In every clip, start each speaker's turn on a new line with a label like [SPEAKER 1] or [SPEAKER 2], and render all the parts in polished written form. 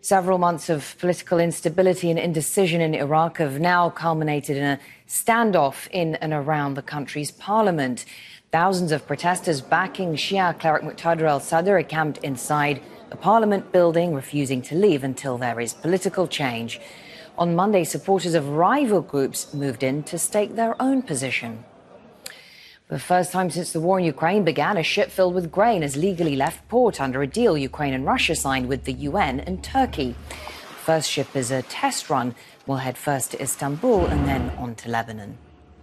[SPEAKER 1] Several months of political instability and indecision in Iraq have now culminated in a standoff in and around the country's parliament. Thousands of protesters backing Shia cleric Muqtada al-Sadr are camped inside the parliament building, refusing to leave until there is political change. On Monday, supporters of rival groups moved in to stake their own position. For the first time since the war in Ukraine began, a ship filled with grain has legally left port under a deal Ukraine and Russia signed with the UN and Turkey. The first ship is a test run. Will head first to Istanbul and then on to Lebanon.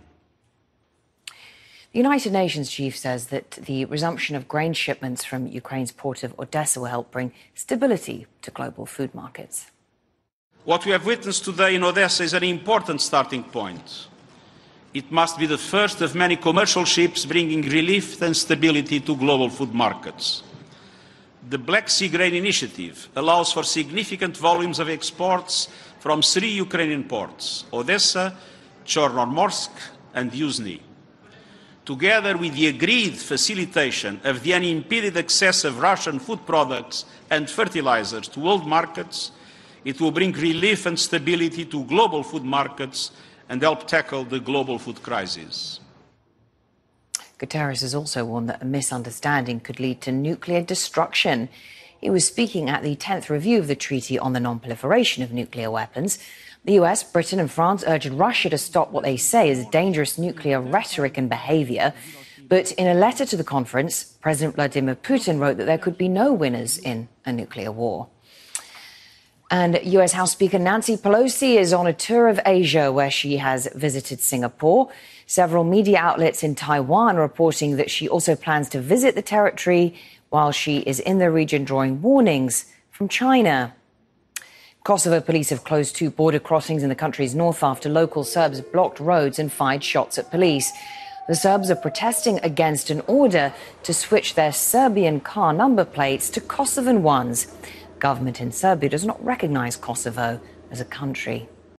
[SPEAKER 1] The United Nations chief says that the resumption of grain shipments from Ukraine's port of Odessa will help bring stability to global food markets.
[SPEAKER 2] What we have witnessed today in Odessa is an important starting point. It must be the first of many commercial ships bringing relief and stability to global food markets. The Black Sea Grain Initiative allows for significant volumes of exports from 3 Ukrainian ports: Odessa, Chornomorsk and Yuzhny. Together with the agreed facilitation of the unimpeded access of Russian food products and fertilizers to world markets, it will bring relief and stability to global food markets and help tackle the global food crisis.
[SPEAKER 1] Guterres has also warned that a misunderstanding could lead to nuclear destruction. He was speaking at the 10th review of the Treaty on the Non-Proliferation of Nuclear Weapons. The US, Britain and France urged Russia to stop what they say is dangerous nuclear rhetoric and behaviour. But in a letter to the conference, President Vladimir Putin wrote that there could be no winners in a nuclear war. And US House Speaker Nancy Pelosi is on a tour of Asia where she has visited Singapore. Several media outlets in Taiwan are reporting that she also plans to visit the territory while she is in the region, drawing warnings from China. Kosovo police have closed 2 border crossings in the country's north after local Serbs blocked roads and fired shots at police. The Serbs are protesting against an order to switch their Serbian car number plates to Kosovan ones. Government in Serbia does not recognize Kosovo as a country.